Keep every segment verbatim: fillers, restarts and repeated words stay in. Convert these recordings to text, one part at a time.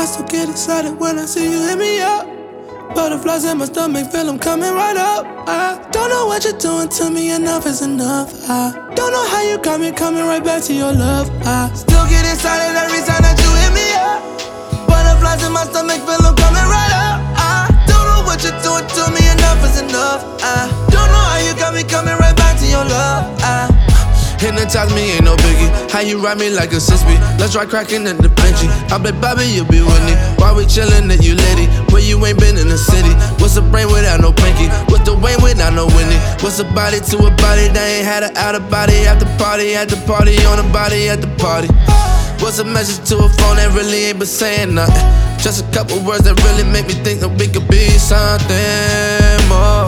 I still get excited when I see you hit me up. Butterflies in my stomach, feel them coming right up. I don't know what you're doing to me, enough is enough. I don't know how you got me coming right back to your love. I still get excited every time that you hit me up. Butterflies in my stomach, feel them coming right up. I don't know what you're doing to me, enough is enough. I don't know how you got me coming right back to your love. I Hypnotize me, ain't no biggie. How you ride me like a six-speed? Let's try cracking in the Benji. I bet Bobby, you be with me. Why we chillin' at you lady? Where you ain't been in the city? What's a brain without no pinky? What's the Wayne without no Winnie? What's a body to a body that ain't had a out of body at the party, at the party, on a body at the party? What's a message to a phone that really ain't been saying nothing? Just a couple words that really make me think that we could be something more.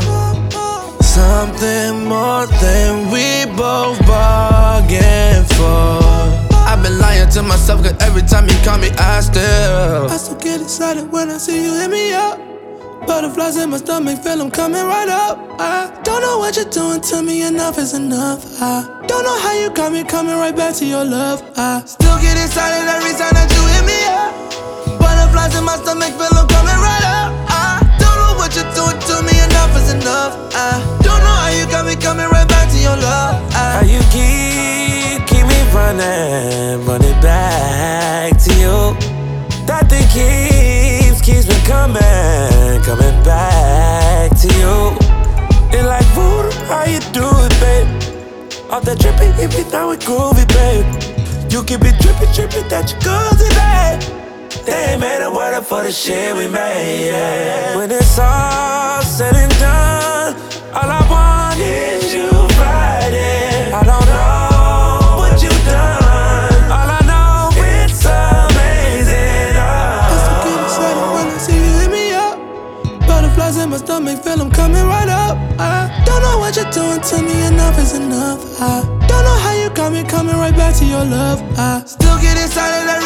Something more than we both bargained for. I've been lying to myself, cause every time you call me, I still I still get excited when I see you hit me up. Butterflies in my stomach, feel them coming right up. I don't know what you're doing to me, enough is enough. I don't know how you got me coming right back to your love. I still get excited every time that you hit me up. Butterflies in my stomach, feel them coming right up. I don't know what you're doing to me, enough is enough. I don't know how you got me coming right back to your love. I How you keep, keep me running, running back to you. That thing keeps, keeps me coming, coming back to you. It's like voodoo, how you do it, babe? Off that drippy, if you throw it groovy, babe. You can be drippy, drippy, that you good today. They ain't made a word up for the shit we made, yeah. When it's all said and done, all I want is you Friday. I don't know what you done. All I know, it's amazing. Oh. I still get excited when I see you hit me up. Butterflies in my stomach, feel them coming right up. I don't know what you're doing to me, enough is enough. I don't know how you got me coming right back to your love. I still get excited every